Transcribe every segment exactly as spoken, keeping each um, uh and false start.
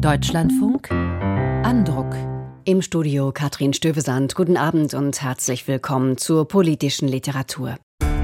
Deutschlandfunk Andruck. Im Studio Katrin Stövesand. Guten Abend und herzlich willkommen zur politischen Literatur.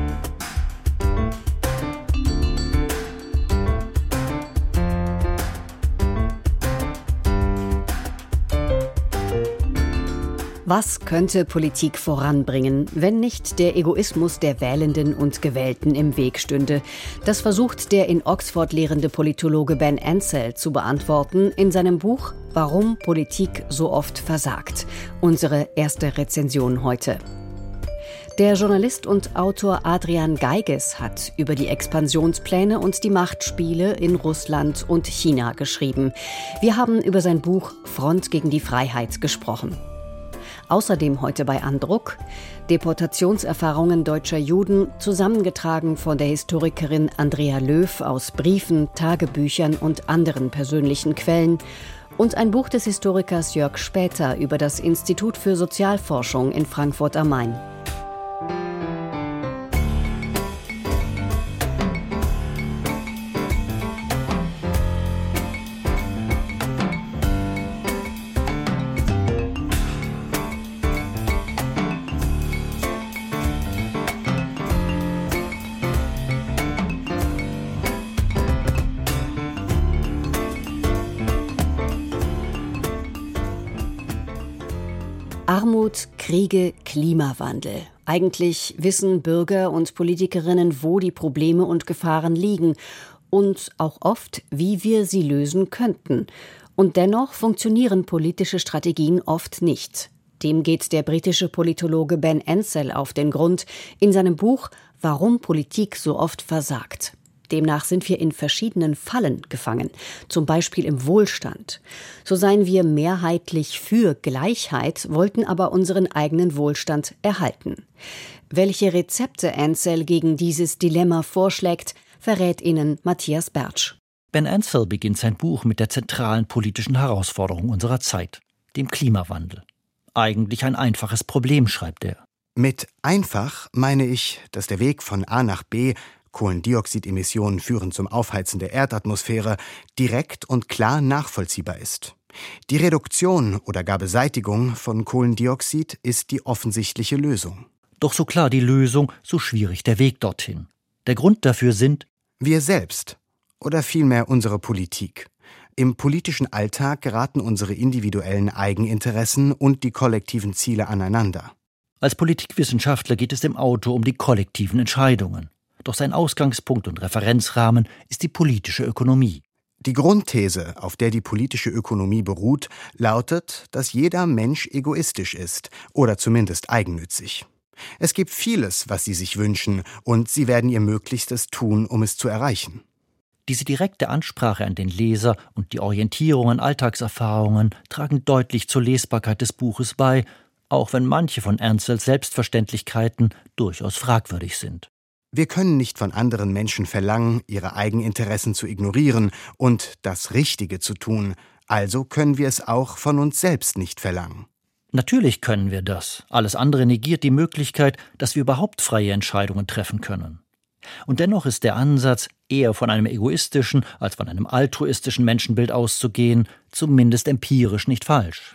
Was könnte Politik voranbringen, wenn nicht der Egoismus der Wählenden und Gewählten im Weg stünde? Das versucht der in Oxford lehrende Politologe Ben Ansell zu beantworten in seinem Buch »Warum Politik so oft versagt«. Unsere erste Rezension heute. Der Journalist und Autor Adrian Geiges hat über die Expansionspläne und die Machtspiele in Russland und China geschrieben. Wir haben über sein Buch »Front gegen die Freiheit« gesprochen. Außerdem heute bei Andruck Deportationserfahrungen deutscher Juden, zusammengetragen von der Historikerin Andrea Löw aus Briefen, Tagebüchern und anderen persönlichen Quellen und ein Buch des Historikers Jörg Später über das Institut für Sozialforschung in Frankfurt am Main. Armut, Kriege, Klimawandel. Eigentlich wissen Bürger und Politikerinnen, wo die Probleme und Gefahren liegen und auch oft, wie wir sie lösen könnten. Und dennoch funktionieren politische Strategien oft nicht. Dem geht der britische Politologe Ben Ansell auf den Grund in seinem Buch »Warum Politik so oft versagt«. Demnach sind wir in verschiedenen Fallen gefangen, zum Beispiel im Wohlstand. So seien wir mehrheitlich für Gleichheit, wollten aber unseren eigenen Wohlstand erhalten. Welche Rezepte Ansell gegen dieses Dilemma vorschlägt, verrät Ihnen Matthias Bertsch. Ben Ansell beginnt sein Buch mit der zentralen politischen Herausforderung unserer Zeit, dem Klimawandel. Eigentlich ein einfaches Problem, schreibt er. Mit einfach meine ich, dass der Weg von A nach B, Kohlendioxidemissionen führen zum Aufheizen der Erdatmosphäre, direkt und klar nachvollziehbar ist. Die Reduktion oder gar Beseitigung von Kohlendioxid ist die offensichtliche Lösung. Doch so klar die Lösung, so schwierig der Weg dorthin. Der Grund dafür sind wir selbst oder vielmehr unsere Politik. Im politischen Alltag geraten unsere individuellen Eigeninteressen und die kollektiven Ziele aneinander. Als Politikwissenschaftler geht es dem Autor um die kollektiven Entscheidungen. Doch sein Ausgangspunkt und Referenzrahmen ist die politische Ökonomie. Die Grundthese, auf der die politische Ökonomie beruht, lautet, dass jeder Mensch egoistisch ist oder zumindest eigennützig. Es gibt vieles, was sie sich wünschen, und sie werden ihr Möglichstes tun, um es zu erreichen. Diese direkte Ansprache an den Leser und die Orientierung an Alltagserfahrungen tragen deutlich zur Lesbarkeit des Buches bei, auch wenn manche von Ansells Selbstverständlichkeiten durchaus fragwürdig sind. Wir können nicht von anderen Menschen verlangen, ihre Eigeninteressen zu ignorieren und das Richtige zu tun, also können wir es auch von uns selbst nicht verlangen. Natürlich können wir das. Alles andere negiert die Möglichkeit, dass wir überhaupt freie Entscheidungen treffen können. Und dennoch ist der Ansatz, eher von einem egoistischen als von einem altruistischen Menschenbild auszugehen, zumindest empirisch nicht falsch.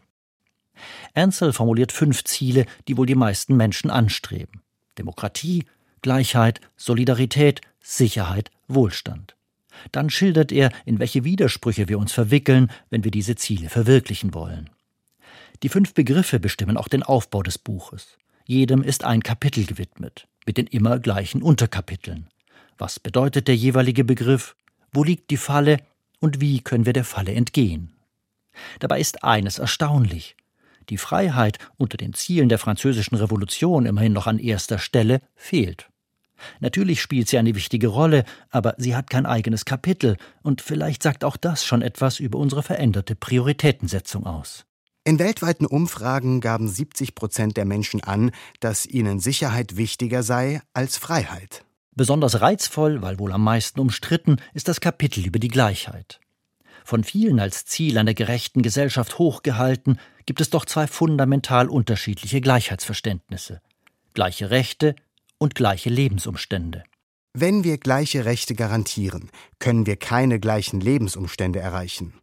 Ansell formuliert fünf Ziele, die wohl die meisten Menschen anstreben. Demokratie, Gleichheit, Solidarität, Sicherheit, Wohlstand. Dann schildert er, in welche Widersprüche wir uns verwickeln, wenn wir diese Ziele verwirklichen wollen. Die fünf Begriffe bestimmen auch den Aufbau des Buches. Jedem ist ein Kapitel gewidmet, mit den immer gleichen Unterkapiteln. Was bedeutet der jeweilige Begriff? Wo liegt die Falle? Und wie können wir der Falle entgehen? Dabei ist eines erstaunlich. Die Freiheit unter den Zielen der Französischen Revolution immerhin noch an erster Stelle fehlt. Natürlich spielt sie eine wichtige Rolle, aber sie hat kein eigenes Kapitel und vielleicht sagt auch das schon etwas über unsere veränderte Prioritätensetzung aus. In weltweiten Umfragen gaben siebzig Prozent der Menschen an, dass ihnen Sicherheit wichtiger sei als Freiheit. Besonders reizvoll, weil wohl am meisten umstritten, ist das Kapitel über die Gleichheit. Von vielen als Ziel einer gerechten Gesellschaft hochgehalten, gibt es doch zwei fundamental unterschiedliche Gleichheitsverständnisse: gleiche Rechte und gleiche Lebensumstände. Wenn wir gleiche Rechte garantieren, können wir keine gleichen Lebensumstände erreichen.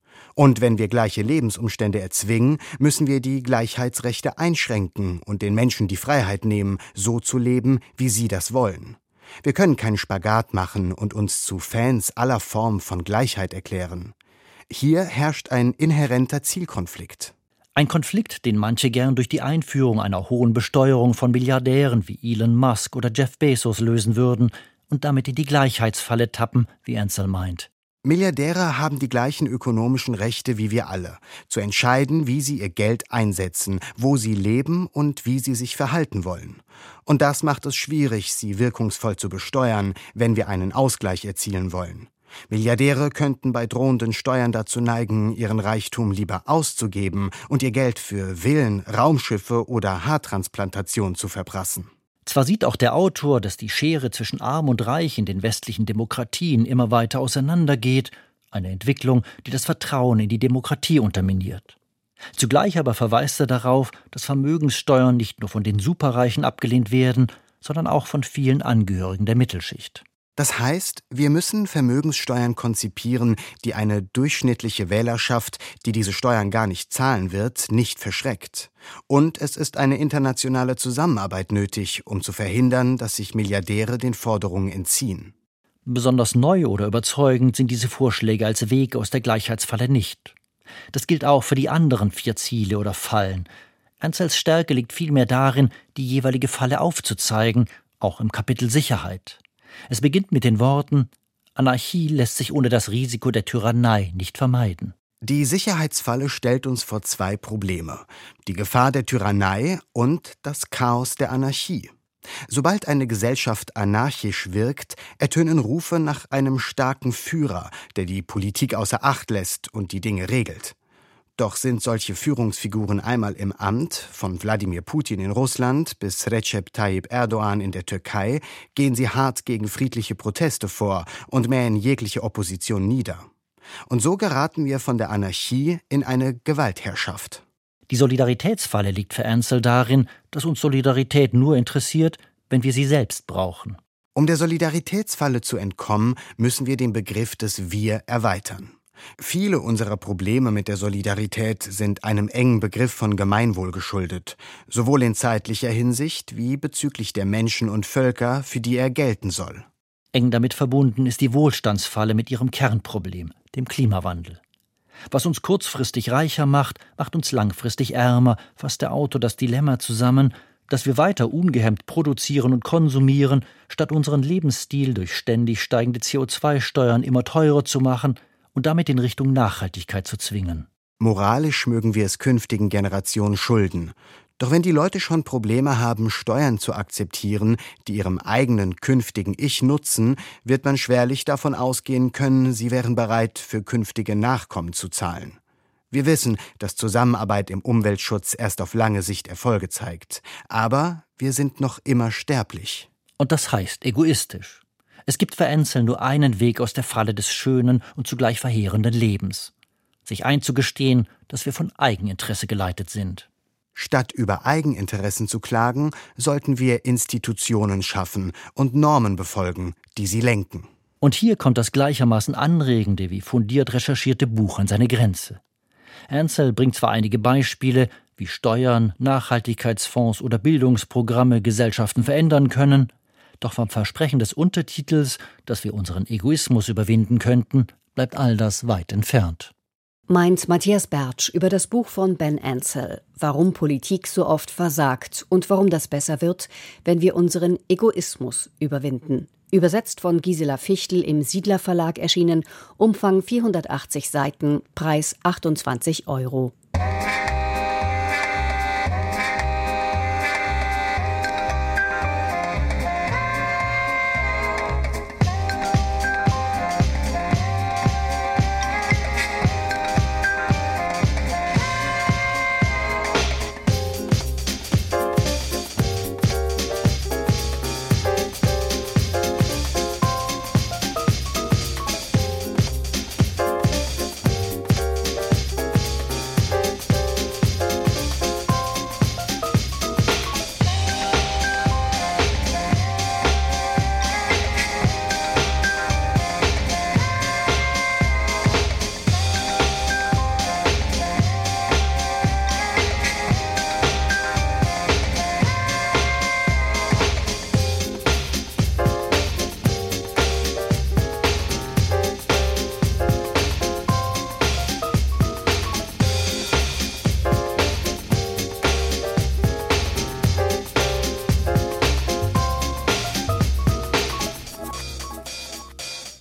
Und wenn wir gleiche Lebensumstände erzwingen, müssen wir die Gleichheitsrechte einschränken und den Menschen die Freiheit nehmen, so zu leben, wie sie das wollen. Wir können keinen Spagat machen und uns zu Fans aller Form von Gleichheit erklären. Hier herrscht ein inhärenter Zielkonflikt. Ein Konflikt, den manche gern durch die Einführung einer hohen Besteuerung von Milliardären wie Elon Musk oder Jeff Bezos lösen würden und damit in die Gleichheitsfalle tappen, wie Ansel meint. Milliardäre haben die gleichen ökonomischen Rechte wie wir alle, zu entscheiden, wie sie ihr Geld einsetzen, wo sie leben und wie sie sich verhalten wollen. Und das macht es schwierig, sie wirkungsvoll zu besteuern, wenn wir einen Ausgleich erzielen wollen. Milliardäre könnten bei drohenden Steuern dazu neigen, ihren Reichtum lieber auszugeben und ihr Geld für Villen, Raumschiffe oder Haartransplantation zu verprassen. Zwar sieht auch der Autor, dass die Schere zwischen Arm und Reich in den westlichen Demokratien immer weiter auseinandergeht, eine Entwicklung, die das Vertrauen in die Demokratie unterminiert. Zugleich aber verweist er darauf, dass Vermögenssteuern nicht nur von den Superreichen abgelehnt werden, sondern auch von vielen Angehörigen der Mittelschicht. Das heißt, wir müssen Vermögenssteuern konzipieren, die eine durchschnittliche Wählerschaft, die diese Steuern gar nicht zahlen wird, nicht verschreckt. Und es ist eine internationale Zusammenarbeit nötig, um zu verhindern, dass sich Milliardäre den Forderungen entziehen. Besonders neu oder überzeugend sind diese Vorschläge als Weg aus der Gleichheitsfalle nicht. Das gilt auch für die anderen vier Ziele oder Fallen. Ansels Stärke liegt vielmehr darin, die jeweilige Falle aufzuzeigen, auch im Kapitel Sicherheit. Es beginnt mit den Worten: Anarchie lässt sich ohne das Risiko der Tyrannei nicht vermeiden. Die Sicherheitsfalle stellt uns vor zwei Probleme: die Gefahr der Tyrannei und das Chaos der Anarchie. Sobald eine Gesellschaft anarchisch wirkt, ertönen Rufe nach einem starken Führer, der die Politik außer Acht lässt und die Dinge regelt. Doch sind solche Führungsfiguren einmal im Amt, von Wladimir Putin in Russland bis Recep Tayyip Erdogan in der Türkei, gehen sie hart gegen friedliche Proteste vor und mähen jegliche Opposition nieder. Und so geraten wir von der Anarchie in eine Gewaltherrschaft. Die Solidaritätsfalle liegt für Ansel darin, dass uns Solidarität nur interessiert, wenn wir sie selbst brauchen. Um der Solidaritätsfalle zu entkommen, müssen wir den Begriff des Wir erweitern. Viele unserer Probleme mit der Solidarität sind einem engen Begriff von Gemeinwohl geschuldet, sowohl in zeitlicher Hinsicht wie bezüglich der Menschen und Völker, für die er gelten soll. Eng damit verbunden ist die Wohlstandsfalle mit ihrem Kernproblem, dem Klimawandel. Was uns kurzfristig reicher macht, macht uns langfristig ärmer, fasst der Autor das Dilemma zusammen, dass wir weiter ungehemmt produzieren und konsumieren, statt unseren Lebensstil durch ständig steigende C O zwei Steuern immer teurer zu machen und damit in Richtung Nachhaltigkeit zu zwingen. Moralisch mögen wir es künftigen Generationen schulden. Doch wenn die Leute schon Probleme haben, Steuern zu akzeptieren, die ihrem eigenen künftigen Ich nutzen, wird man schwerlich davon ausgehen können, sie wären bereit, für künftige Nachkommen zu zahlen. Wir wissen, dass Zusammenarbeit im Umweltschutz erst auf lange Sicht Erfolge zeigt. Aber wir sind noch immer sterblich. Und das heißt egoistisch. Es gibt für Ansel nur einen Weg aus der Falle des schönen und zugleich verheerenden Lebens: sich einzugestehen, dass wir von Eigeninteresse geleitet sind. Statt über Eigeninteressen zu klagen, sollten wir Institutionen schaffen und Normen befolgen, die sie lenken. Und hier kommt das gleichermaßen anregende wie fundiert recherchierte Buch an seine Grenze. Ansel bringt zwar einige Beispiele, wie Steuern, Nachhaltigkeitsfonds oder Bildungsprogramme Gesellschaften verändern können, doch vom Versprechen des Untertitels, dass wir unseren Egoismus überwinden könnten, bleibt all das weit entfernt. Meint Matthias Bertsch über das Buch von Ben Ansel, Warum Politik so oft versagt und warum das besser wird, wenn wir unseren Egoismus überwinden. Übersetzt von Gisela Fichtel im Siedler Verlag erschienen, Umfang vierhundertachtzig Seiten, Preis achtundzwanzig Euro.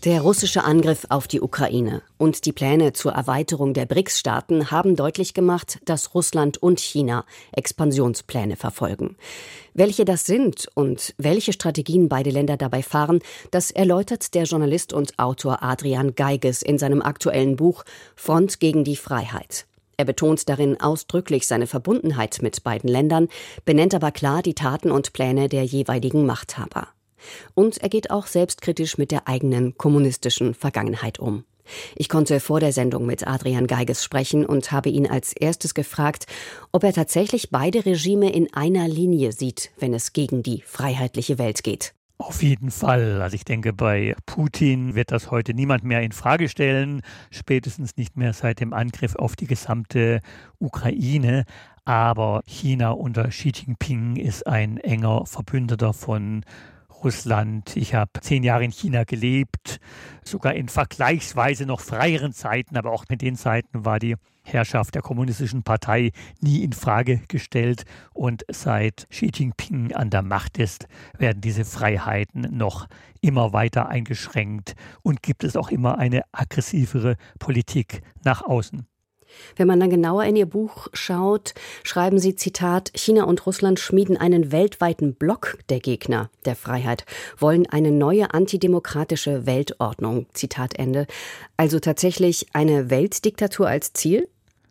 Der russische Angriff auf die Ukraine und die Pläne zur Erweiterung der B R I C S-Staaten haben deutlich gemacht, dass Russland und China Expansionspläne verfolgen. Welche das sind und welche Strategien beide Länder dabei fahren, das erläutert der Journalist und Autor Adrian Geiges in seinem aktuellen Buch Front gegen die Freiheit. Er betont darin ausdrücklich seine Verbundenheit mit beiden Ländern, benennt aber klar die Taten und Pläne der jeweiligen Machthaber. Und er geht auch selbstkritisch mit der eigenen kommunistischen Vergangenheit um. Ich konnte vor der Sendung mit Adrian Geiges sprechen und habe ihn als erstes gefragt, ob er tatsächlich beide Regime in einer Linie sieht, wenn es gegen die freiheitliche Welt geht. Auf jeden Fall. Also ich denke, bei Putin wird das heute niemand mehr in Frage stellen, spätestens nicht mehr seit dem Angriff auf die gesamte Ukraine. Aber China unter Xi Jinping ist ein enger Verbündeter von Russland. Ich habe zehn Jahre in China gelebt, sogar in vergleichsweise noch freieren Zeiten, aber auch in den Zeiten war die Herrschaft der Kommunistischen Partei nie in Frage gestellt. Und seit Xi Jinping an der Macht ist, werden diese Freiheiten noch immer weiter eingeschränkt und gibt es auch immer eine aggressivere Politik nach außen. Wenn man dann genauer in Ihr Buch schaut, schreiben Sie, Zitat, China und Russland schmieden einen weltweiten Block der Gegner der Freiheit, wollen eine neue antidemokratische Weltordnung, Zitat Ende. Also tatsächlich eine Weltdiktatur als Ziel?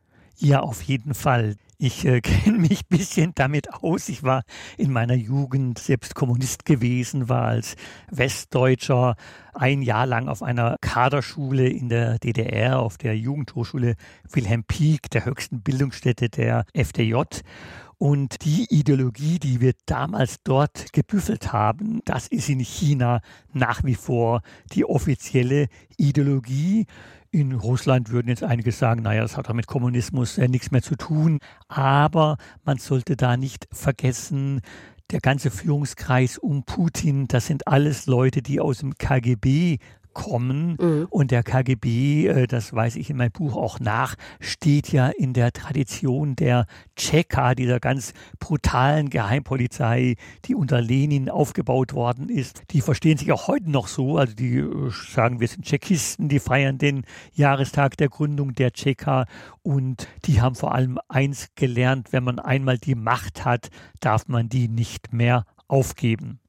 Ja, auf jeden Fall. Ich äh, kenne mich ein bisschen damit aus. Ich war in meiner Jugend selbst Kommunist gewesen, war als Westdeutscher ein Jahr lang auf einer Kaderschule in der D D R, auf der Jugendhochschule Wilhelm Pieck, der höchsten Bildungsstätte der F D J. Und die Ideologie, die wir damals dort gebüffelt haben, das ist in China nach wie vor die offizielle Ideologie. In Russland würden jetzt einige sagen, naja, das hat doch mit Kommunismus äh, nichts mehr zu tun. Aber man sollte da nicht vergessen, der ganze Führungskreis um Putin, das sind alles Leute, die aus dem K G B kommen. Mhm. Und der K G B, äh, das weiß ich in meinem Buch auch nach, steht ja in der Tradition der Tscheka, dieser ganz brutalen Geheimpolizei, die unter Lenin aufgebaut worden ist. Die verstehen sich auch heute noch so, also die äh, sagen, wir sind Tschechisten, die feiern den Jahrestag der Gründung der Tscheka und die haben vor allem eins gelernt, wenn man einmal die Macht hat, darf man die nicht mehr aufgeben.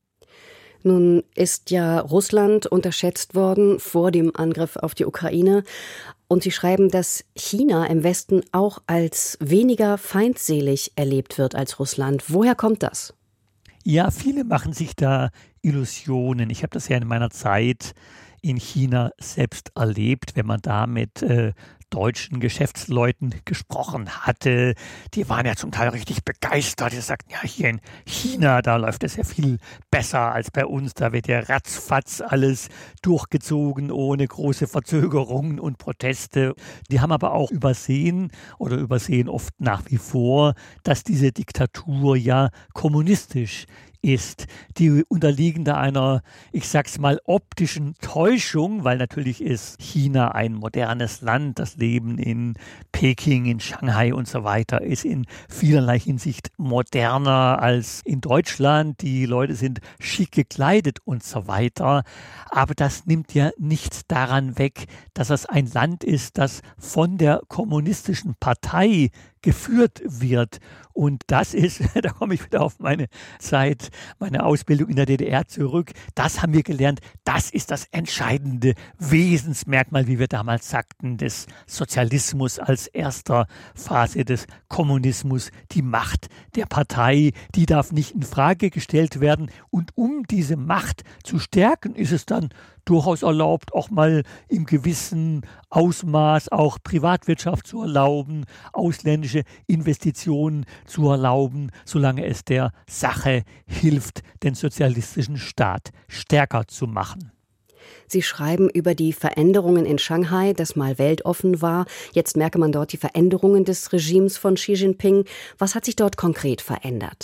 Nun ist ja Russland unterschätzt worden vor dem Angriff auf die Ukraine. Und Sie schreiben, dass China im Westen auch als weniger feindselig erlebt wird als Russland. Woher kommt das? Ja, viele machen sich da Illusionen. Ich habe das ja in meiner Zeit in China selbst erlebt, wenn man da mit äh, deutschen Geschäftsleuten gesprochen hatte. Die waren ja zum Teil richtig begeistert. Die sagten, ja, hier in China, da läuft es ja viel besser als bei uns. Da wird ja ratzfatz alles durchgezogen, ohne große Verzögerungen und Proteste. Die haben aber auch übersehen oder übersehen oft nach wie vor, dass diese Diktatur ja kommunistisch ist. Die unterliegen da einer, ich sag's mal, optischen Täuschung, weil natürlich ist China ein modernes Land. Das Leben in Peking, in Shanghai und so weiter ist in vielerlei Hinsicht moderner als in Deutschland. Die Leute sind schick gekleidet und so weiter. Aber das nimmt ja nichts daran weg, dass es ein Land ist, das von der kommunistischen Partei geführt wird. Und das ist, da komme ich wieder auf meine Zeit, meine Ausbildung in der D D R zurück, das haben wir gelernt, das ist das entscheidende Wesensmerkmal, wie wir damals sagten, des Sozialismus als erster Phase des Kommunismus. Die Macht der Partei, die darf nicht in Frage gestellt werden. Und um diese Macht zu stärken, ist es dann durchaus erlaubt, auch mal im gewissen Ausmaß auch Privatwirtschaft zu erlauben, ausländische Investitionen zu erlauben, solange es der Sache hilft, den sozialistischen Staat stärker zu machen. Sie schreiben über die Veränderungen in Shanghai, das mal weltoffen war. Jetzt merke man dort die Veränderungen des Regimes von Xi Jinping. Was hat sich dort konkret verändert?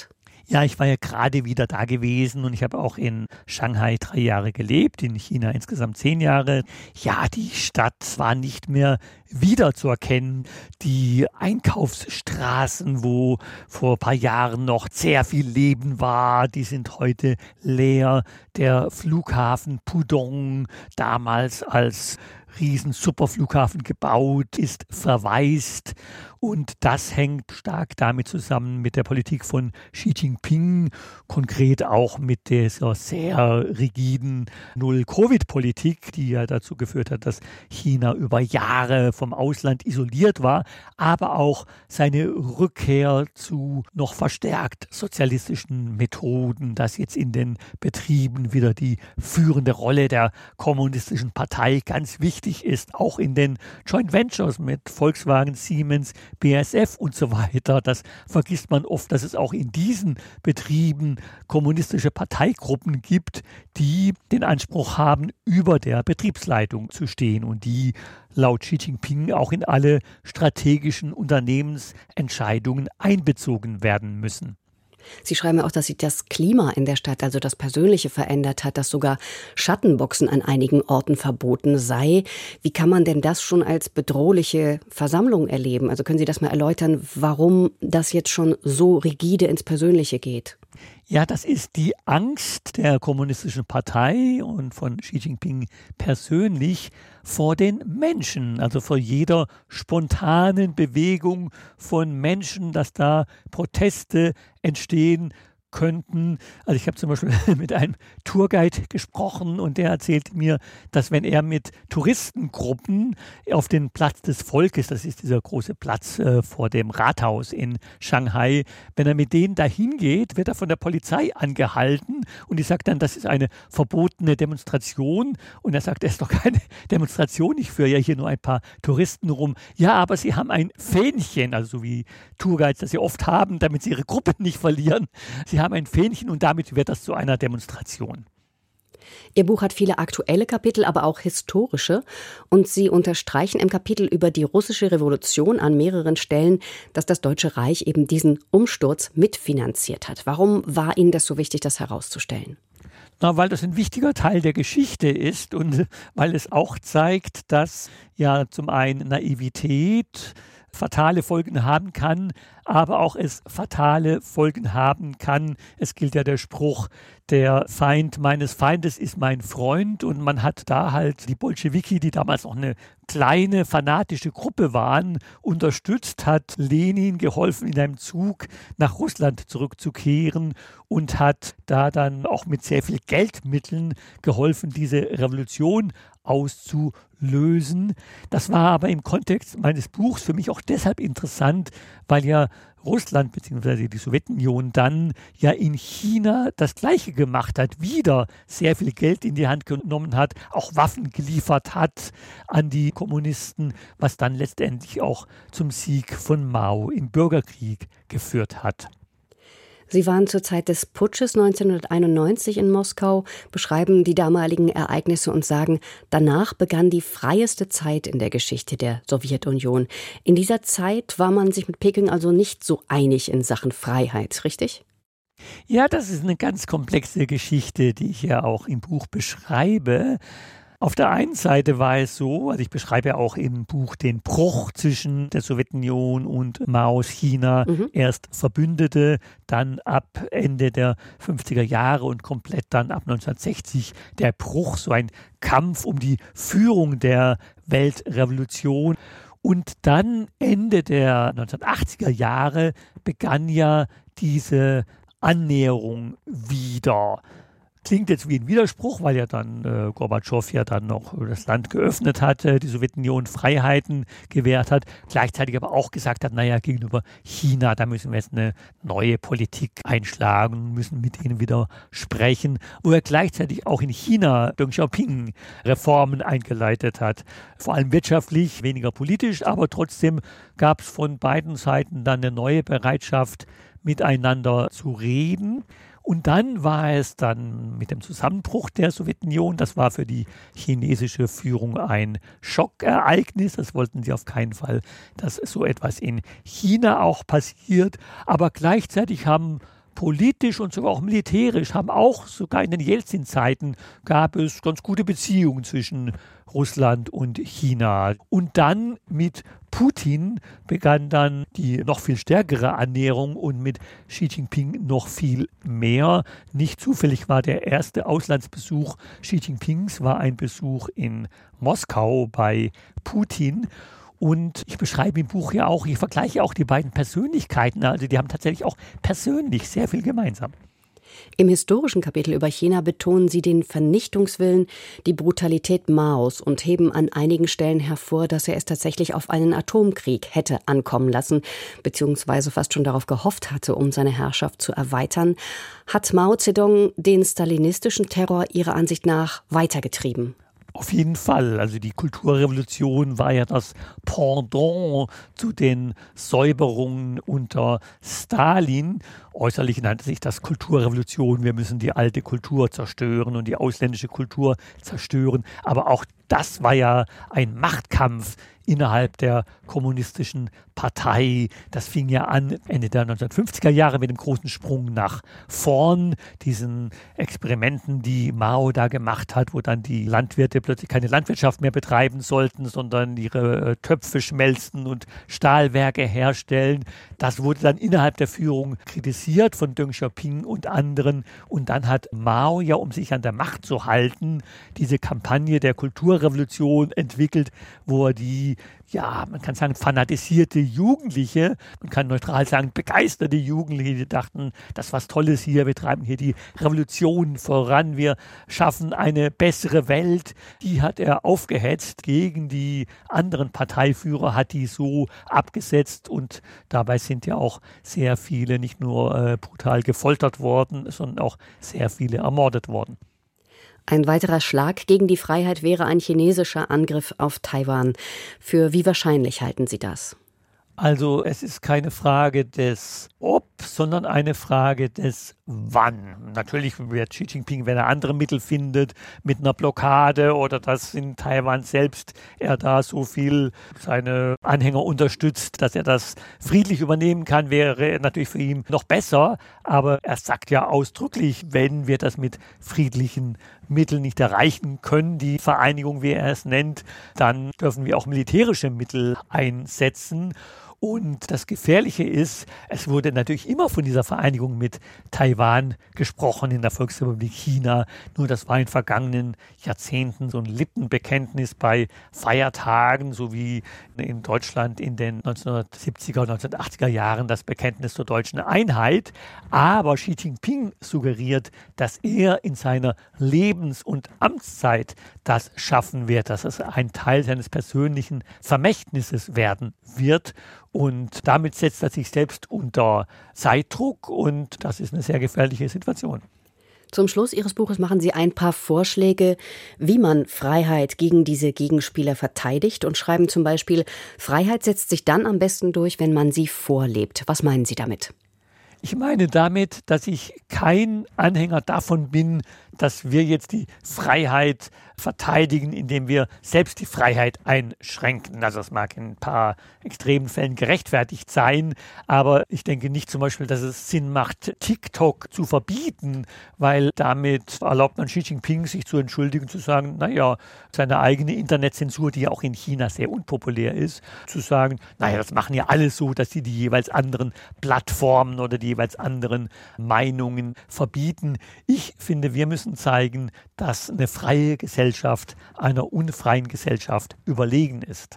Ja, ich war ja gerade wieder da gewesen und ich habe auch in Shanghai drei Jahre gelebt, in China insgesamt zehn Jahre. Ja, die Stadt war nicht mehr wiederzuerkennen. Die Einkaufsstraßen, wo vor ein paar Jahren noch sehr viel Leben war, die sind heute leer. Der Flughafen Pudong, damals als Riesen-Superflughafen gebaut, ist verwaist. Und das hängt stark damit zusammen mit der Politik von Xi Jinping, konkret auch mit dieser sehr rigiden Null-Covid-Politik, die ja dazu geführt hat, dass China über Jahre vom Ausland isoliert war, aber auch seine Rückkehr zu noch verstärkt sozialistischen Methoden, dass jetzt in den Betrieben wieder die führende Rolle der kommunistischen Partei ganz wichtig ist, auch in den Joint Ventures mit Volkswagen, Siemens, B A S F und so weiter. Das vergisst man oft, dass es auch in diesen Betrieben kommunistische Parteigruppen gibt, die den Anspruch haben, über der Betriebsleitung zu stehen und die laut Xi Jinping auch in alle strategischen Unternehmensentscheidungen einbezogen werden müssen. Sie schreiben auch, dass sich das Klima in der Stadt, also das Persönliche, verändert hat, dass sogar Schattenboxen an einigen Orten verboten sei. Wie kann man denn das schon als bedrohliche Versammlung erleben? Also können Sie das mal erläutern, warum das jetzt schon so rigide ins Persönliche geht? Ja, das ist die Angst der kommunistischen Partei und von Xi Jinping persönlich vor den Menschen, also vor jeder spontanen Bewegung von Menschen, dass da Proteste entstehen könnten. Also ich habe zum Beispiel mit einem Tourguide gesprochen und der erzählt mir, dass wenn er mit Touristengruppen auf den Platz des Volkes, das ist dieser große Platz äh, vor dem Rathaus in Shanghai, wenn er mit denen dahin geht, wird er von der Polizei angehalten und die sagt dann, das ist eine verbotene Demonstration und er sagt, das ist doch keine Demonstration, ich führe ja hier nur ein paar Touristen rum. Ja, aber sie haben ein Fähnchen, also so wie Tourguides das sie oft haben, damit sie ihre Gruppe nicht verlieren. Sie haben ein Fähnchen und damit wird das zu einer Demonstration. Ihr Buch hat viele aktuelle Kapitel, aber auch historische. Und Sie unterstreichen im Kapitel über die russische Revolution an mehreren Stellen, dass das Deutsche Reich eben diesen Umsturz mitfinanziert hat. Warum war Ihnen das so wichtig, das herauszustellen? Na, weil das ein wichtiger Teil der Geschichte ist und weil es auch zeigt, dass ja zum einen Naivität fatale Folgen haben kann, aber auch es fatale Folgen haben kann. Es gilt ja der Spruch, der Feind meines Feindes ist mein Freund und man hat da halt die Bolschewiki, die damals noch eine kleine fanatische Gruppe waren, unterstützt, hat Lenin geholfen, in einem Zug nach Russland zurückzukehren und hat da dann auch mit sehr viel Geldmitteln geholfen, diese Revolution auszulösen. Das war aber im Kontext meines Buchs für mich auch deshalb interessant, weil ja Russland bzw. die Sowjetunion dann ja in China das Gleiche gemacht hat, wieder sehr viel Geld in die Hand genommen hat, auch Waffen geliefert hat an die Kommunisten, was dann letztendlich auch zum Sieg von Mao im Bürgerkrieg geführt hat. Sie waren zur Zeit des Putsches neunzehnhunderteinundneunzig in Moskau, beschreiben die damaligen Ereignisse und sagen, danach begann die freieste Zeit in der Geschichte der Sowjetunion. In dieser Zeit war man sich mit Peking also nicht so einig in Sachen Freiheit, richtig? Ja, das ist eine ganz komplexe Geschichte, die ich ja auch im Buch beschreibe. Auf der einen Seite war es so, also ich beschreibe ja auch im Buch den Bruch zwischen der Sowjetunion und Maos China. Mhm. Erst Verbündete, dann ab Ende der fünfziger Jahre und komplett dann ab neunzehnhundertsechzig der Bruch, so ein Kampf um die Führung der Weltrevolution. Und dann Ende der neunzehnhundertachtziger Jahre begann ja diese Annäherung wieder. Klingt jetzt wie ein Widerspruch, weil ja dann äh, Gorbatschow ja dann noch das Land geöffnet hat, äh, die Sowjetunion Freiheiten gewährt hat, gleichzeitig aber auch gesagt hat, naja, gegenüber China, da müssen wir jetzt eine neue Politik einschlagen, müssen mit denen wieder sprechen, wo er gleichzeitig auch in China Deng Xiaoping Reformen eingeleitet hat, vor allem wirtschaftlich, weniger politisch, aber trotzdem gab es von beiden Seiten dann eine neue Bereitschaft, miteinander zu reden. Und dann war es dann mit dem Zusammenbruch der Sowjetunion, das war für die chinesische Führung ein Schockereignis. Das wollten sie auf keinen Fall, dass so etwas in China auch passiert. Aber gleichzeitig haben politisch und sogar auch militärisch haben auch sogar in den Jelzin-Zeiten gab es ganz gute Beziehungen zwischen Russland und China. Und dann mit Putin begann dann die noch viel stärkere Annäherung und mit Xi Jinping noch viel mehr. Nicht zufällig war der erste Auslandsbesuch Xi Jinpings war ein Besuch in Moskau bei Putin. Und ich beschreibe im Buch ja auch, ich vergleiche auch die beiden Persönlichkeiten, also die haben tatsächlich auch persönlich sehr viel gemeinsam. Im historischen Kapitel über China betonen Sie den Vernichtungswillen, die Brutalität Maos und heben an einigen Stellen hervor, dass er es tatsächlich auf einen Atomkrieg hätte ankommen lassen, beziehungsweise fast schon darauf gehofft hatte, um seine Herrschaft zu erweitern. Hat Mao Zedong den stalinistischen Terror Ihrer Ansicht nach weitergetrieben? Auf jeden Fall. Also die Kulturrevolution war ja das Pendant zu den Säuberungen unter Stalin. Äußerlich nannte sich das Kulturrevolution. Wir müssen die alte Kultur zerstören und die ausländische Kultur zerstören. Aber auch das war ja ein Machtkampf innerhalb der kommunistischen Partei. Das fing ja an Ende der neunzehnhundertfünfziger Jahre mit dem großen Sprung nach vorn, diesen Experimenten, die Mao da gemacht hat, wo dann die Landwirte plötzlich keine Landwirtschaft mehr betreiben sollten, sondern ihre Töpfe schmelzen und Stahlwerke herstellen. Das wurde dann innerhalb der Führung kritisiert von Deng Xiaoping und anderen. Und dann hat Mao ja, um sich an der Macht zu halten, diese Kampagne der Kulturrevolution entwickelt, wo er die, ja, man kann sagen, fanatisierte Jugendliche, man kann neutral sagen, begeisterte Jugendliche, die dachten, das ist was Tolles hier, wir treiben hier die Revolution voran, wir schaffen eine bessere Welt. Die hat er aufgehetzt gegen die anderen Parteiführer, hat die so abgesetzt und dabei sind ja auch sehr viele nicht nur äh, brutal gefoltert worden, sondern auch sehr viele ermordet worden. Ein weiterer Schlag gegen die Freiheit wäre ein chinesischer Angriff auf Taiwan. Für wie wahrscheinlich halten Sie das? Also es ist keine Frage des Ob, sondern eine Frage des Wann. Natürlich wird Xi Jinping, wenn er andere Mittel findet, mit einer Blockade oder dass in Taiwan selbst er da so viel seine Anhänger unterstützt, dass er das friedlich übernehmen kann, wäre natürlich für ihn noch besser. Aber er sagt ja ausdrücklich, wenn wir das mit friedlichen Mitteln nicht erreichen können, die Vereinigung, wie er es nennt, dann dürfen wir auch militärische Mittel einsetzen. Und das Gefährliche ist, es wurde natürlich immer von dieser Vereinigung mit Taiwan gesprochen in der Volksrepublik China. Nur das war in vergangenen Jahrzehnten so ein Lippenbekenntnis bei Feiertagen, so wie in Deutschland in den neunzehnhundertsiebziger und neunzehnhundertachtziger Jahren das Bekenntnis zur deutschen Einheit. Aber Xi Jinping suggeriert, dass er in seiner Lebens- und Amtszeit das schaffen wird, dass es ein Teil seines persönlichen Vermächtnisses werden wird. Und damit setzt er sich selbst unter Zeitdruck und das ist eine sehr gefährliche Situation. Zum Schluss Ihres Buches machen Sie ein paar Vorschläge, wie man Freiheit gegen diese Gegenspieler verteidigt und schreiben zum Beispiel, Freiheit setzt sich dann am besten durch, wenn man sie vorlebt. Was meinen Sie damit? Ich meine damit, dass ich kein Anhänger davon bin, dass wir jetzt die Freiheit verteidigen, indem wir selbst die Freiheit einschränken. Also das mag in ein paar extremen Fällen gerechtfertigt sein, aber ich denke nicht zum Beispiel, dass es Sinn macht, TikTok zu verbieten, weil damit erlaubt man Xi Jinping, sich zu entschuldigen, zu sagen, naja, seine eigene Internetzensur, die ja auch in China sehr unpopulär ist, zu sagen, naja, das machen ja alle so, dass sie die jeweils anderen Plattformen oder die jeweils anderen Meinungen verbieten. Ich finde, wir müssen zeigen, dass eine freie Gesellschaft einer unfreien Gesellschaft überlegen ist.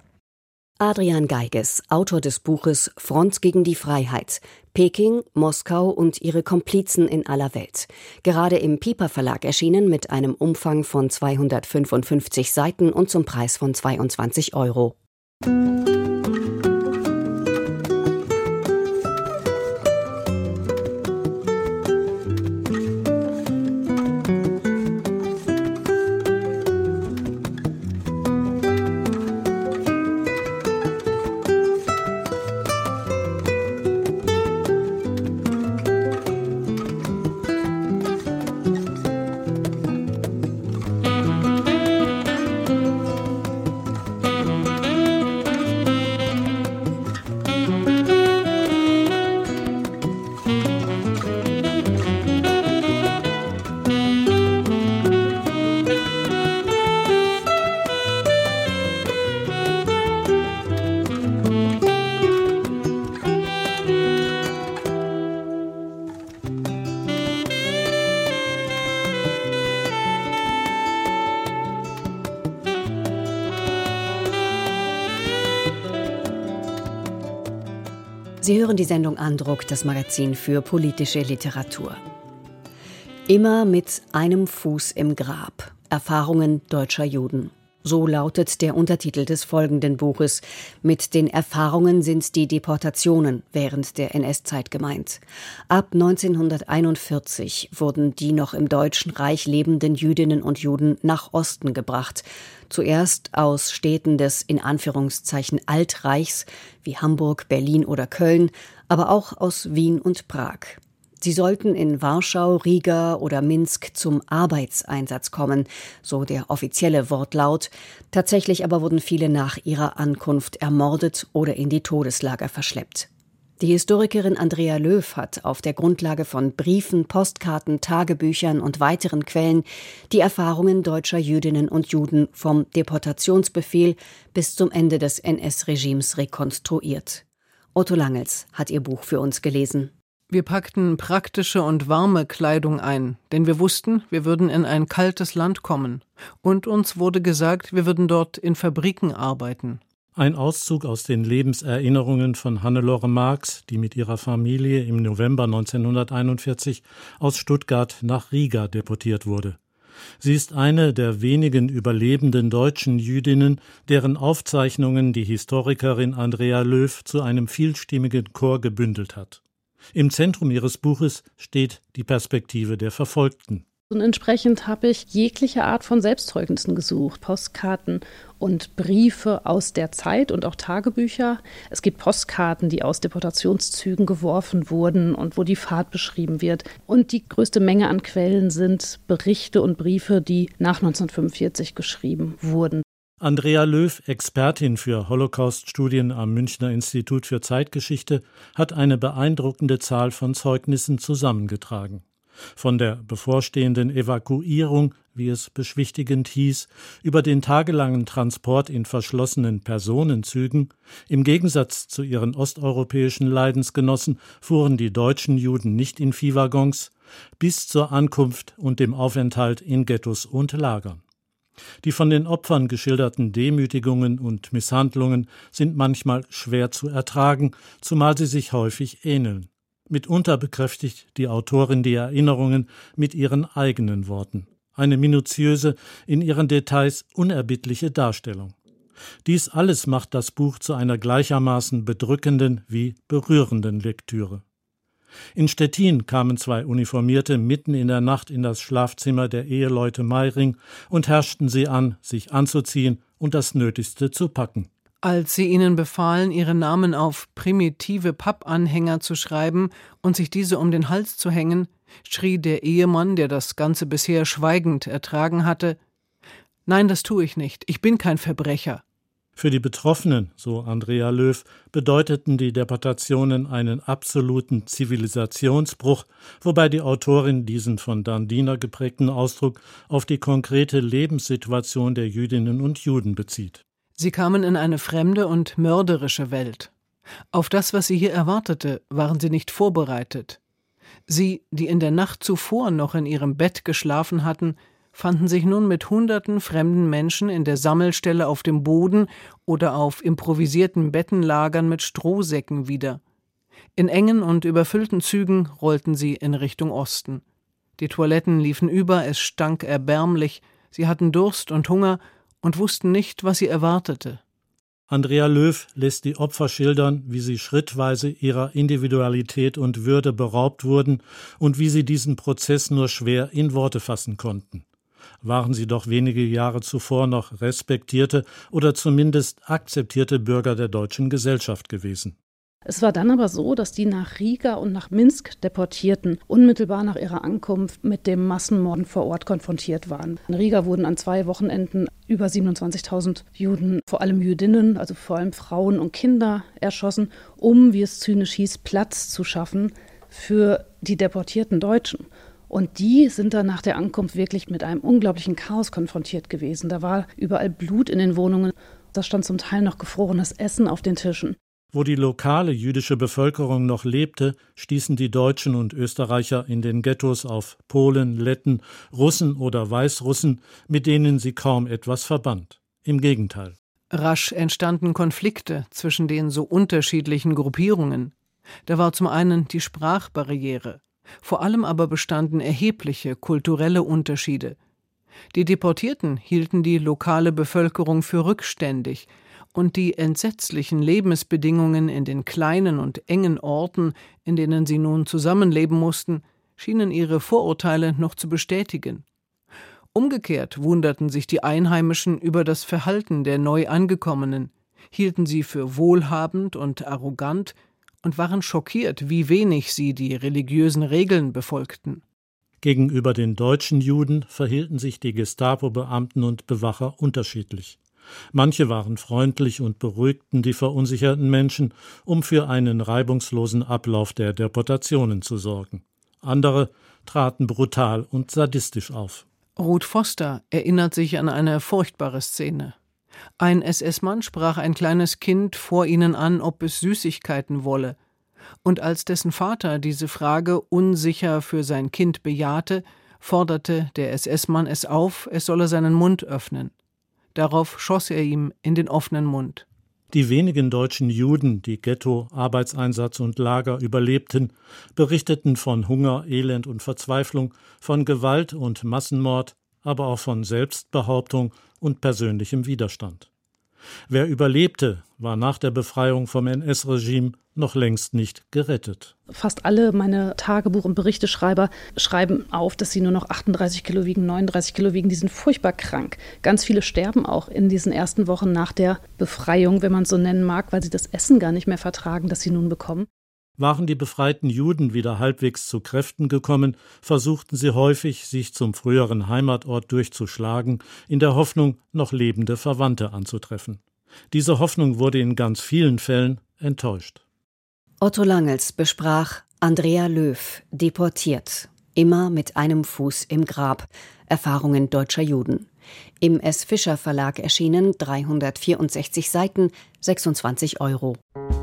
Adrian Geiges, Autor des Buches Front gegen die Freiheit. Peking, Moskau und ihre Komplizen in aller Welt. Gerade im Piper Verlag erschienen mit einem Umfang von zweihundertfünfundfünfzig Seiten und zum Preis von zweiundzwanzig Euro. Sie hören die Sendung Andruck, das Magazin für politische Literatur. Immer mit einem Fuß im Grab. Erfahrungen deutscher Juden. So lautet der Untertitel des folgenden Buches. Mit den Erfahrungen sind die Deportationen während der N S-Zeit gemeint. Ab neunzehnhunderteinundvierzig wurden die noch im Deutschen Reich lebenden Jüdinnen und Juden nach Osten gebracht. Zuerst aus Städten des in Anführungszeichen Altreichs wie Hamburg, Berlin oder Köln, aber auch aus Wien und Prag. Sie sollten in Warschau, Riga oder Minsk zum Arbeitseinsatz kommen, so der offizielle Wortlaut. Tatsächlich aber wurden viele nach ihrer Ankunft ermordet oder in die Todeslager verschleppt. Die Historikerin Andrea Löw hat auf der Grundlage von Briefen, Postkarten, Tagebüchern und weiteren Quellen die Erfahrungen deutscher Jüdinnen und Juden vom Deportationsbefehl bis zum Ende des N S-Regimes rekonstruiert. Otto Langels hat ihr Buch für uns gelesen. Wir packten praktische und warme Kleidung ein, denn wir wussten, wir würden in ein kaltes Land kommen. Und uns wurde gesagt, wir würden dort in Fabriken arbeiten. Ein Auszug aus den Lebenserinnerungen von Hannelore Marx, die mit ihrer Familie im November neunzehnhunderteinundvierzig aus Stuttgart nach Riga deportiert wurde. Sie ist eine der wenigen überlebenden deutschen Jüdinnen, deren Aufzeichnungen die Historikerin Andrea Löw zu einem vielstimmigen Chor gebündelt hat. Im Zentrum ihres Buches steht die Perspektive der Verfolgten. Und entsprechend habe ich jegliche Art von Selbstzeugnissen gesucht, Postkarten und Briefe aus der Zeit und auch Tagebücher. Es gibt Postkarten, die aus Deportationszügen geworfen wurden und wo die Fahrt beschrieben wird. Und die größte Menge an Quellen sind Berichte und Briefe, die nach neunzehnhundertfünfundvierzig geschrieben wurden. Andrea Löw, Expertin für Holocaust-Studien am Münchner Institut für Zeitgeschichte, hat eine beeindruckende Zahl von Zeugnissen zusammengetragen. Von der bevorstehenden Evakuierung, wie es beschwichtigend hieß, über den tagelangen Transport in verschlossenen Personenzügen. Im Gegensatz zu ihren osteuropäischen Leidensgenossen fuhren die deutschen Juden nicht in Viehwaggons, bis zur Ankunft und dem Aufenthalt in Ghettos und Lagern. Die von den Opfern geschilderten Demütigungen und Misshandlungen sind manchmal schwer zu ertragen, zumal sie sich häufig ähneln. Mitunter bekräftigt die Autorin die Erinnerungen mit ihren eigenen Worten. Eine minutiöse, in ihren Details unerbittliche Darstellung. Dies alles macht das Buch zu einer gleichermaßen bedrückenden wie berührenden Lektüre. In Stettin kamen zwei Uniformierte mitten in der Nacht in das Schlafzimmer der Eheleute Meiring und herrschten sie an, sich anzuziehen und das Nötigste zu packen. Als sie ihnen befahlen, ihre Namen auf primitive Pappanhänger zu schreiben und sich diese um den Hals zu hängen, schrie der Ehemann, der das Ganze bisher schweigend ertragen hatte: »Nein, das tue ich nicht. Ich bin kein Verbrecher.« Für die Betroffenen, so Andrea Löw, bedeuteten die Deportationen einen absoluten Zivilisationsbruch, wobei die Autorin diesen von Dandiner geprägten Ausdruck auf die konkrete Lebenssituation der Jüdinnen und Juden bezieht. Sie kamen in eine fremde und mörderische Welt. Auf das, was sie hier erwartete, waren sie nicht vorbereitet. Sie, die in der Nacht zuvor noch in ihrem Bett geschlafen hatten, fanden sich nun mit hunderten fremden Menschen in der Sammelstelle auf dem Boden oder auf improvisierten Bettenlagern mit Strohsäcken wieder. In engen und überfüllten Zügen rollten sie in Richtung Osten. Die Toiletten liefen über, es stank erbärmlich, sie hatten Durst und Hunger und wussten nicht, was sie erwartete. Andrea Löw lässt die Opfer schildern, wie sie schrittweise ihrer Individualität und Würde beraubt wurden und wie sie diesen Prozess nur schwer in Worte fassen konnten. Waren sie doch wenige Jahre zuvor noch respektierte oder zumindest akzeptierte Bürger der deutschen Gesellschaft gewesen. Es war dann aber so, dass die nach Riga und nach Minsk Deportierten unmittelbar nach ihrer Ankunft mit dem Massenmorden vor Ort konfrontiert waren. In Riga wurden an zwei Wochenenden über siebenundzwanzigtausend Juden, vor allem Jüdinnen, also vor allem Frauen und Kinder, erschossen, um, wie es zynisch hieß, Platz zu schaffen für die deportierten Deutschen. Und die sind dann nach der Ankunft wirklich mit einem unglaublichen Chaos konfrontiert gewesen. Da war überall Blut in den Wohnungen. Da stand zum Teil noch gefrorenes Essen auf den Tischen. Wo die lokale jüdische Bevölkerung noch lebte, stießen die Deutschen und Österreicher in den Ghettos auf Polen, Letten, Russen oder Weißrussen, mit denen sie kaum etwas verband. Im Gegenteil. Rasch entstanden Konflikte zwischen den so unterschiedlichen Gruppierungen. Da war zum einen die Sprachbarriere, vor allem aber bestanden erhebliche kulturelle Unterschiede. Die Deportierten hielten die lokale Bevölkerung für rückständig, und die entsetzlichen Lebensbedingungen in den kleinen und engen Orten, in denen sie nun zusammenleben mussten, schienen ihre Vorurteile noch zu bestätigen. Umgekehrt wunderten sich die Einheimischen über das Verhalten der Neuangekommenen, hielten sie für wohlhabend und arrogant und waren schockiert, wie wenig sie die religiösen Regeln befolgten. Gegenüber den deutschen Juden verhielten sich die Gestapo-Beamten und Bewacher unterschiedlich. Manche waren freundlich und beruhigten die verunsicherten Menschen, um für einen reibungslosen Ablauf der Deportationen zu sorgen. Andere traten brutal und sadistisch auf. Ruth Foster erinnert sich an eine furchtbare Szene. Ein S S-Mann sprach ein kleines Kind vor ihnen an, ob es Süßigkeiten wolle. Und als dessen Vater diese Frage unsicher für sein Kind bejahte, forderte der S S-Mann es auf, es solle seinen Mund öffnen. Darauf schoss er ihm in den offenen Mund. Die wenigen deutschen Juden, die Ghetto, Arbeitseinsatz und Lager überlebten, berichteten von Hunger, Elend und Verzweiflung, von Gewalt und Massenmord, aber auch von Selbstbehauptung und persönlichem Widerstand. Wer überlebte, war nach der Befreiung vom N S-Regime noch längst nicht gerettet. Fast alle meine Tagebuch- und Berichteschreiber schreiben auf, dass sie nur noch achtunddreißig Kilo wiegen, neununddreißig Kilo wiegen. Die sind furchtbar krank. Ganz viele sterben auch in diesen ersten Wochen nach der Befreiung, wenn man es so nennen mag, weil sie das Essen gar nicht mehr vertragen, das sie nun bekommen. Waren die befreiten Juden wieder halbwegs zu Kräften gekommen, versuchten sie häufig, sich zum früheren Heimatort durchzuschlagen, in der Hoffnung, noch lebende Verwandte anzutreffen. Diese Hoffnung wurde in ganz vielen Fällen enttäuscht. Otto Langels besprach Andrea Löw, deportiert, immer mit einem Fuß im Grab, Erfahrungen deutscher Juden. Im S. Fischer Verlag erschienen, dreihundertvierundsechzig Seiten, sechsundzwanzig Euro.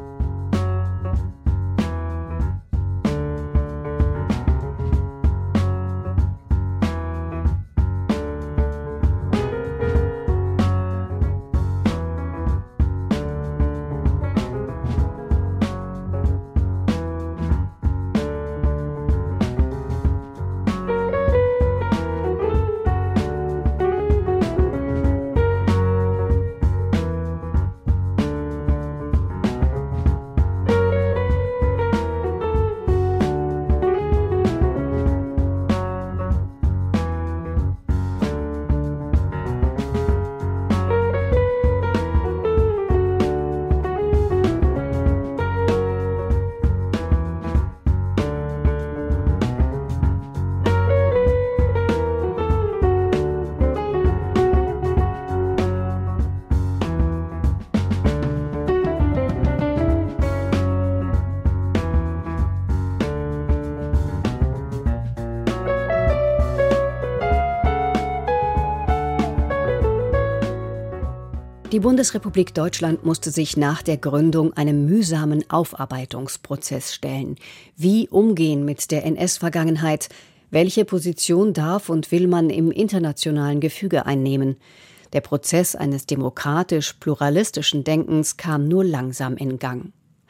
Die Bundesrepublik Deutschland musste sich nach der Gründung einem mühsamen Aufarbeitungsprozess stellen. Wie umgehen mit der N S-Vergangenheit? Welche Position darf und will man im internationalen Gefüge einnehmen? Der Prozess eines demokratisch-pluralistischen Denkens kam nur langsam in Gang.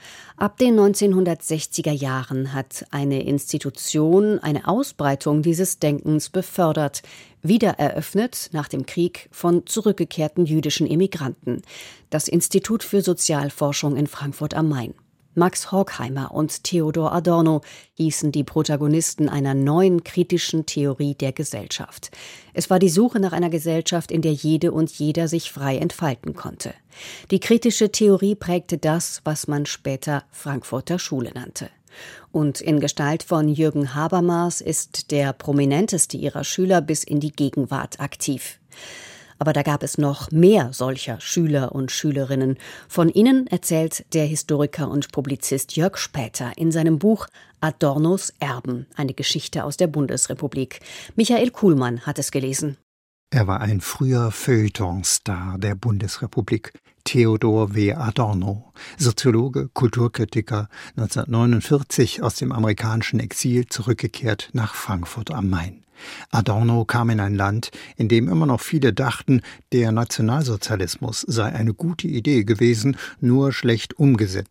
Ab den neunzehnhundertsechziger Jahren hat eine Institution eine Ausbreitung dieses Denkens befördert, wiedereröffnet nach dem Krieg von zurückgekehrten jüdischen Immigranten, das Institut für Sozialforschung in Frankfurt am Main. Max Horkheimer und Theodor Adorno hießen die Protagonisten einer neuen kritischen Theorie der Gesellschaft. Es war die Suche nach einer Gesellschaft, in der jede und jeder sich frei entfalten konnte. Die kritische Theorie prägte das, was man später Frankfurter Schule nannte. Und in Gestalt von Jürgen Habermas ist der prominenteste ihrer Schüler bis in die Gegenwart aktiv. Aber da gab es noch mehr solcher Schüler und Schülerinnen. Von ihnen erzählt der Historiker und Publizist Jörg Später in seinem Buch Adornos Erben, eine Geschichte aus der Bundesrepublik. Michael Kuhlmann hat es gelesen. Er war ein früher Feuilleton-Star der Bundesrepublik, Theodor W. Adorno, Soziologe, Kulturkritiker, neunzehnhundertneunundvierzig aus dem amerikanischen Exil zurückgekehrt nach Frankfurt am Main. Adorno kam in ein Land, in dem immer noch viele dachten, der Nationalsozialismus sei eine gute Idee gewesen, nur schlecht umgesetzt.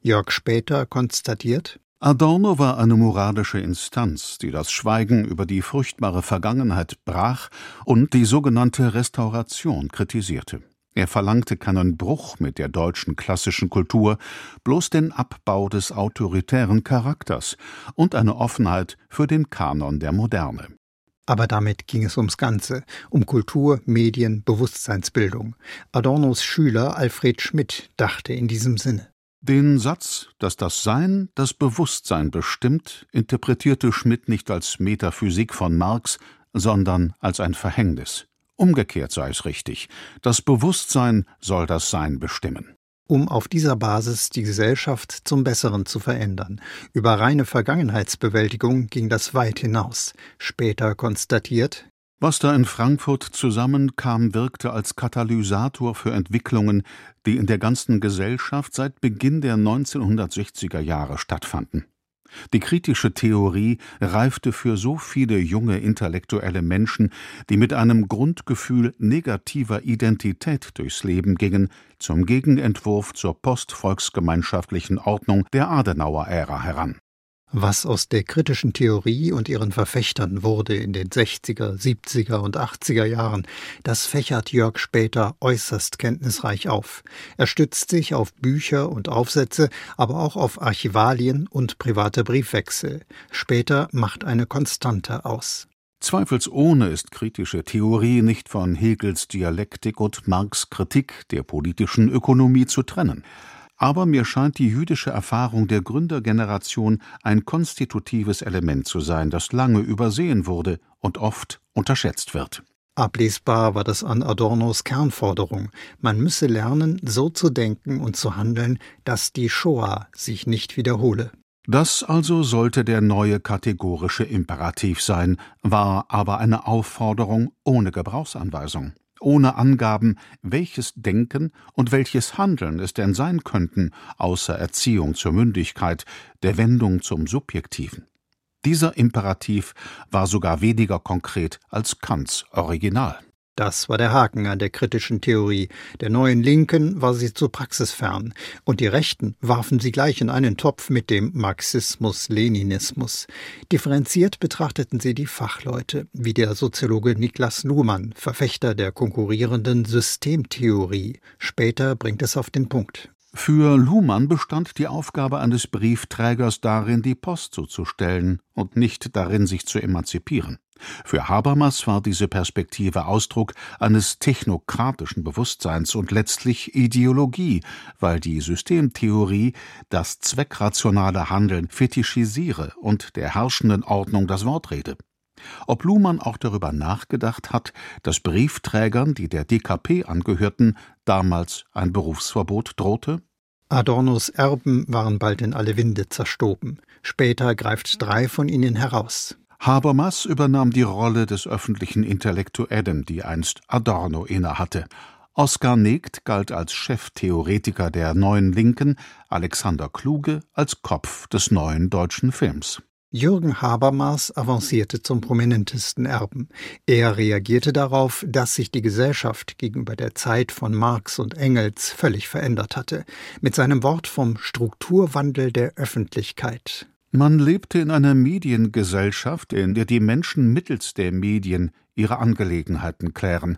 Jörg Später konstatiert: Adorno war eine moralische Instanz, die das Schweigen über die furchtbare Vergangenheit brach und die sogenannte Restauration kritisierte. Er verlangte keinen Bruch mit der deutschen klassischen Kultur, bloß den Abbau des autoritären Charakters und eine Offenheit für den Kanon der Moderne. Aber damit ging es ums Ganze, um Kultur, Medien, Bewusstseinsbildung. Adornos Schüler Alfred Schmidt dachte in diesem Sinne. Den Satz, dass das Sein das Bewusstsein bestimmt, interpretierte Schmidt nicht als Metaphysik von Marx, sondern als ein Verhängnis. Umgekehrt sei es richtig, das Bewusstsein soll das Sein bestimmen. Um auf dieser Basis die Gesellschaft zum Besseren zu verändern. Über reine Vergangenheitsbewältigung ging das weit hinaus. Später konstatiert: Was da in Frankfurt zusammenkam, wirkte als Katalysator für Entwicklungen, die in der ganzen Gesellschaft seit Beginn der neunzehnhundertsechziger Jahre stattfanden. Die kritische Theorie reifte für so viele junge intellektuelle Menschen, die mit einem Grundgefühl negativer Identität durchs Leben gingen, zum Gegenentwurf zur postvolksgemeinschaftlichen Ordnung der Adenauer-Ära heran. Was aus der kritischen Theorie und ihren Verfechtern wurde in den sechziger, siebziger und achtziger Jahren, das fächert Jörg Später äußerst kenntnisreich auf. Er stützt sich auf Bücher und Aufsätze, aber auch auf Archivalien und private Briefwechsel. Später macht eine Konstante aus. Zweifelsohne ist kritische Theorie nicht von Hegels Dialektik und Marx' Kritik der politischen Ökonomie zu trennen. Aber mir scheint die jüdische Erfahrung der Gründergeneration ein konstitutives Element zu sein, das lange übersehen wurde und oft unterschätzt wird. Ablesbar war das an Adornos Kernforderung. Man müsse lernen, so zu denken und zu handeln, dass die Shoah sich nicht wiederhole. Das also sollte der neue kategorische Imperativ sein, war aber eine Aufforderung ohne Gebrauchsanweisung. Ohne Angaben, welches Denken und welches Handeln es denn sein könnten, außer Erziehung zur Mündigkeit, der Wendung zum Subjektiven. Dieser Imperativ war sogar weniger konkret als Kants Original. Das war der Haken an der kritischen Theorie. Der neuen Linken war sie zu praxisfern, und die Rechten warfen sie gleich in einen Topf mit dem Marxismus-Leninismus. Differenziert betrachteten sie die Fachleute, wie der Soziologe Niklas Luhmann, Verfechter der konkurrierenden Systemtheorie. Später bringt es auf den Punkt. Für Luhmann bestand die Aufgabe eines Briefträgers darin, die Post zuzustellen und nicht darin, sich zu emanzipieren. Für Habermas war diese Perspektive Ausdruck eines technokratischen Bewusstseins und letztlich Ideologie, weil die Systemtheorie das zweckrationale Handeln fetischisiere und der herrschenden Ordnung das Wort rede. Ob Luhmann auch darüber nachgedacht hat, dass Briefträgern, die der D K P angehörten, damals ein Berufsverbot drohte? Adornos Erben waren bald in alle Winde zerstoben. Später greift drei von ihnen heraus. Habermas übernahm die Rolle des öffentlichen Intellektuellen, die einst Adorno innehatte. Oskar Negt galt als Cheftheoretiker der Neuen Linken, Alexander Kluge als Kopf des neuen deutschen Films. Jürgen Habermas avancierte zum prominentesten Erben. Er reagierte darauf, dass sich die Gesellschaft gegenüber der Zeit von Marx und Engels völlig verändert hatte, mit seinem Wort vom Strukturwandel der Öffentlichkeit. Man lebte in einer Mediengesellschaft, in der die Menschen mittels der Medien ihre Angelegenheiten klären.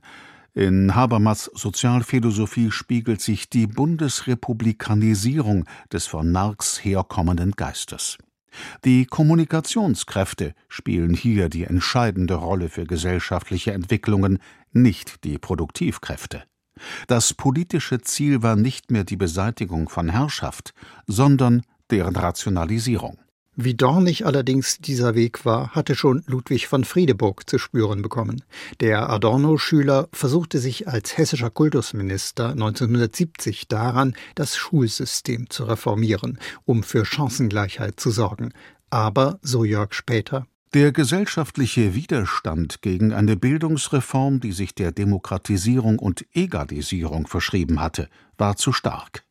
In Habermas' Sozialphilosophie spiegelt sich die Bundesrepublikanisierung des von Marx herkommenden Geistes. Die Kommunikationskräfte spielen hier die entscheidende Rolle für gesellschaftliche Entwicklungen, nicht die Produktivkräfte. Das politische Ziel war nicht mehr die Beseitigung von Herrschaft, sondern deren Rationalisierung. Wie dornig allerdings dieser Weg war, hatte schon Ludwig von Friedeburg zu spüren bekommen. Der Adorno-Schüler versuchte sich als hessischer Kultusminister neunzehnhundertsiebzig daran, das Schulsystem zu reformieren, um für Chancengleichheit zu sorgen. Aber, so Jörg Später, der gesellschaftliche Widerstand gegen eine Bildungsreform, die sich der Demokratisierung und Egalisierung verschrieben hatte, war zu stark.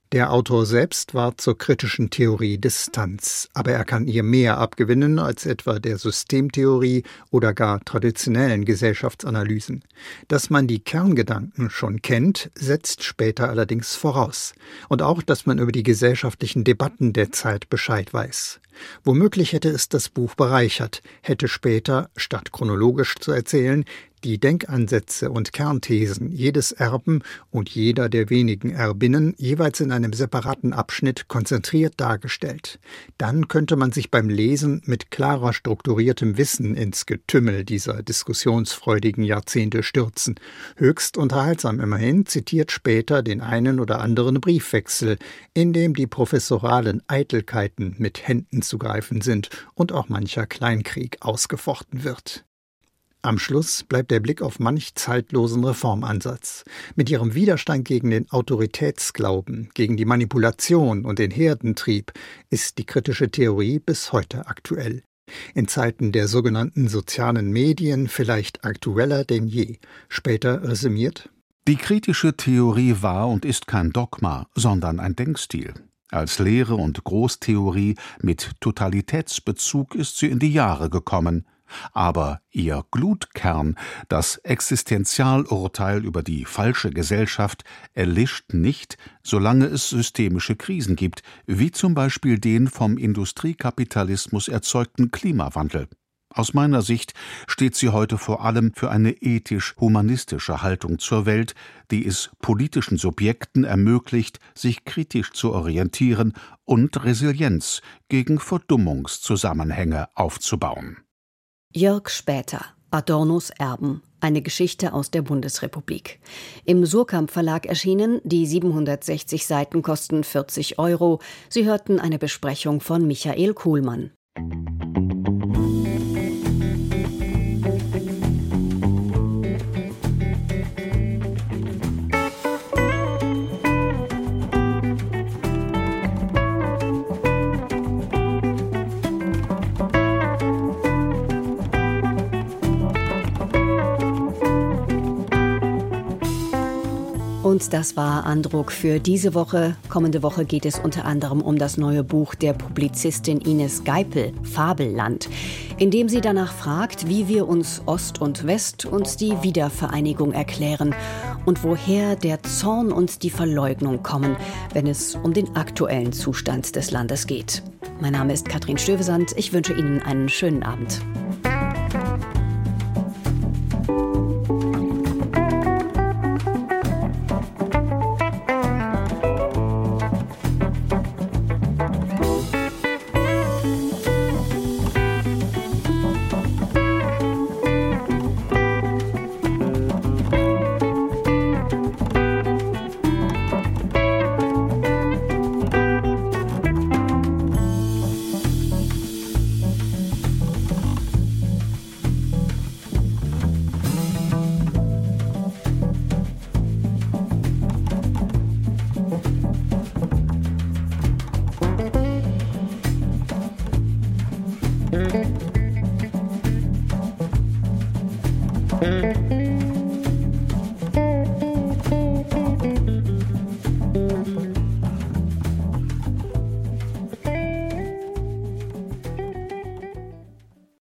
Der Autor selbst wahrt zur kritischen Theorie Distanz, aber er kann ihr mehr abgewinnen als etwa der Systemtheorie oder gar traditionellen Gesellschaftsanalysen. Dass man die Kerngedanken schon kennt, setzt später allerdings voraus. Und auch, dass man über die gesellschaftlichen Debatten der Zeit Bescheid weiß. Womöglich hätte es das Buch bereichert, hätte später, statt chronologisch zu erzählen, die Denkansätze und Kernthesen jedes Erben und jeder der wenigen Erbinnen jeweils in einem separaten Abschnitt konzentriert dargestellt. Dann könnte man sich beim Lesen mit klarer strukturiertem Wissen ins Getümmel dieser diskussionsfreudigen Jahrzehnte stürzen. Höchst unterhaltsam immerhin zitiert später den einen oder anderen Briefwechsel, in dem die professoralen Eitelkeiten mit Händen zu greifen sind und auch mancher Kleinkrieg ausgefochten wird. Am Schluss bleibt der Blick auf manch zeitlosen Reformansatz. Mit ihrem Widerstand gegen den Autoritätsglauben, gegen die Manipulation und den Herdentrieb ist die kritische Theorie bis heute aktuell. In Zeiten der sogenannten sozialen Medien vielleicht aktueller denn je. Später resümiert: Die kritische Theorie war und ist kein Dogma, sondern ein Denkstil. Als Lehre und Großtheorie mit Totalitätsbezug ist sie in die Jahre gekommen. Aber ihr Glutkern, das Existenzialurteil über die falsche Gesellschaft, erlischt nicht, solange es systemische Krisen gibt, wie zum Beispiel den vom Industriekapitalismus erzeugten Klimawandel. Aus meiner Sicht steht sie heute vor allem für eine ethisch-humanistische Haltung zur Welt, die es politischen Subjekten ermöglicht, sich kritisch zu orientieren und Resilienz gegen Verdummungszusammenhänge aufzubauen. Jörg Später, Adornos Erben, eine Geschichte aus der Bundesrepublik. Im Suhrkamp Verlag erschienen, die siebenhundertsechzig Seiten kosten vierzig Euro. Sie hörten eine Besprechung von Michael Kuhlmann. Und das war Andruck für diese Woche. Kommende Woche geht es unter anderem um das neue Buch der Publizistin Ines Geipel, Fabelland, in dem sie danach fragt, wie wir uns Ost und West und die Wiedervereinigung erklären und woher der Zorn und die Verleugnung kommen, wenn es um den aktuellen Zustand des Landes geht. Mein Name ist Katrin Stövesand. Ich wünsche Ihnen einen schönen Abend.